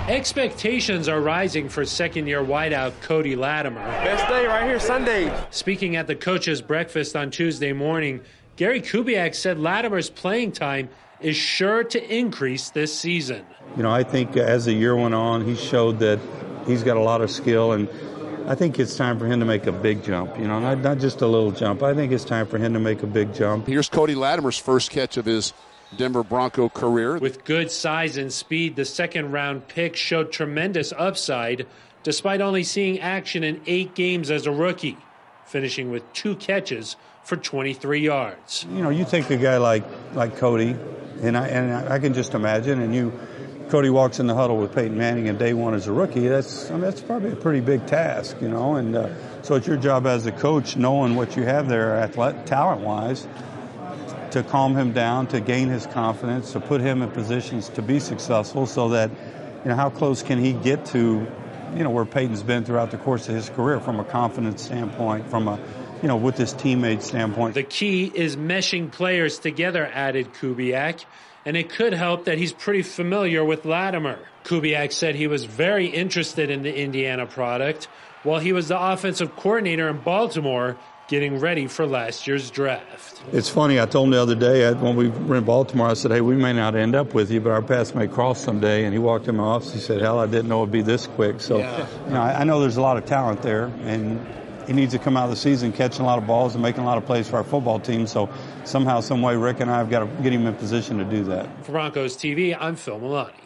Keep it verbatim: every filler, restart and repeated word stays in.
Expectations are rising for second-year wideout Cody Latimer. Best day right here, Sunday. Speaking at the coaches' breakfast on Tuesday morning, Gary Kubiak said Latimer's playing time is sure to increase this season. You know, I think as the year went on, he showed that he's got a lot of skill, and I think it's time for him to make a big jump, you know, not, not just a little jump. I think it's time for him to make a big jump. Here's Cody Latimer's first catch of his Denver Bronco career. With good size and speed, the second-round pick showed tremendous upside, despite only seeing action in eight games as a rookie, finishing with two catches for twenty-three yards. You know, you take a guy like like Cody, and I and I can just imagine, and you, Cody walks in the huddle with Peyton Manning in day one as a rookie. That's I mean, that's probably a pretty big task, you know. And uh, so it's your job as a coach, knowing what you have there, athletic talent-wise, to calm him down, to gain his confidence, to put him in positions to be successful, so that, you know, how close can he get to, you know, where Peyton's been throughout the course of his career from a confidence standpoint, from a, you know, with his teammate standpoint. The key is meshing players together, added Kubiak, and it could help that he's pretty familiar with Latimer. Kubiak said he was very interested in the Indiana product while he was the offensive coordinator in Baltimore, getting ready for last year's draft. It's funny, I told him the other day when we were in Baltimore, I said, hey, we may not end up with you, but our paths may cross someday. And he walked in my office, he said, hell, I didn't know it would be this quick. So, yeah. you know, I, I know there's a lot of talent there, and he needs to come out of the season catching a lot of balls and making a lot of plays for our football team. So somehow, some way, Rick and I have got to get him in position to do that. For Broncos T V, I'm Phil Maloney.